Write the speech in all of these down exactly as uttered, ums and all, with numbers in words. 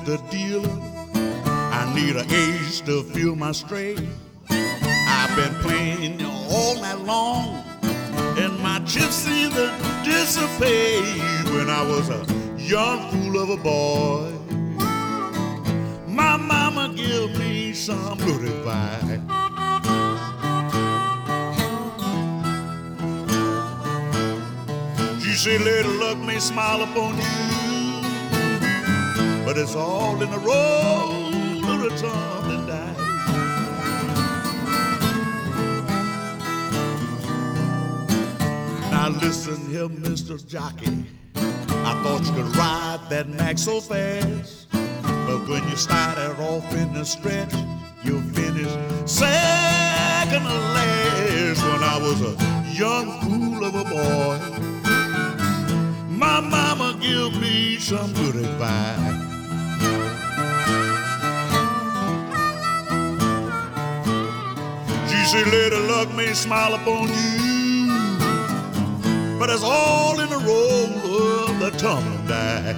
the dealer. I need an ace to fill my straight. I've been playing all night long, and my chips either dissipate. When I was a young fool of a boy, my mama gave me some good advice. She said, little luck may smile upon you, but it's all in the road of the tumbling dice. Now listen here, Mister Jockey, I thought you could ride that Mac so fast, but when you started off in the stretch, you finished second to last. When I was a young fool of a boy, my mama gave me some good advice. She said, little luck may smile upon you, but it's all in the roll of the tumbling dice.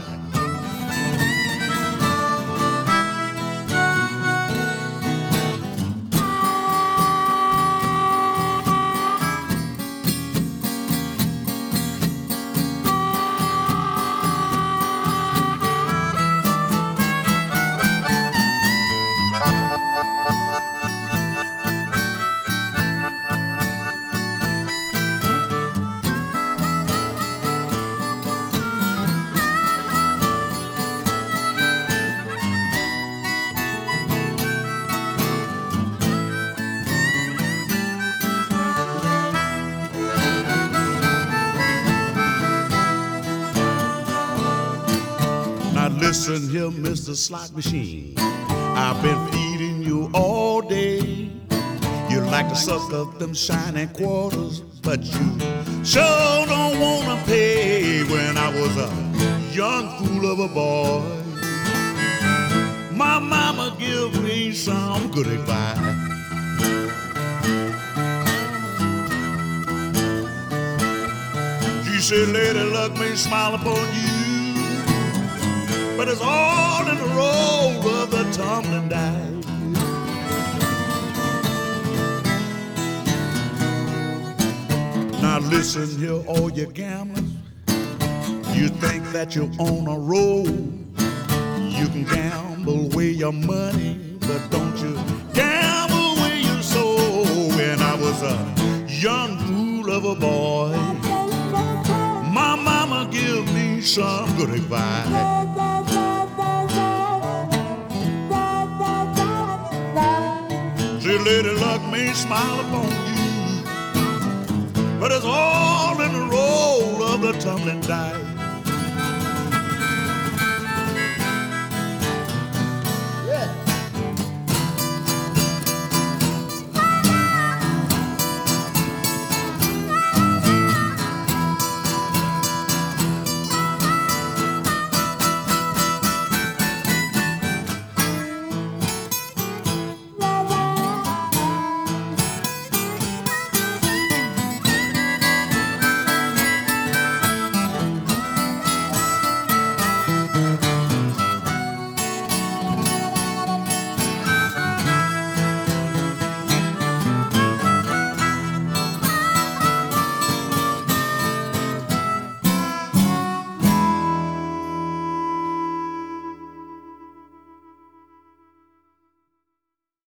Listen here, Mister Slot Machine, I've been feeding you all day. You like to suck up them shining quarters, but you sure don't wanna pay. When I was a young fool of a boy, my mama gave me some good advice. She said, lady luck may smile upon you, but it's all in the roll of the tumbling dice. Now listen here, all you gamblers, you think that you're on a roll. You can gamble away your money, but don't you gamble away your soul. When I was a young fool of a boy, my mama gave me some good advice. Say, lady luck may smile upon you, but it's all in the roll of the tumbling dice.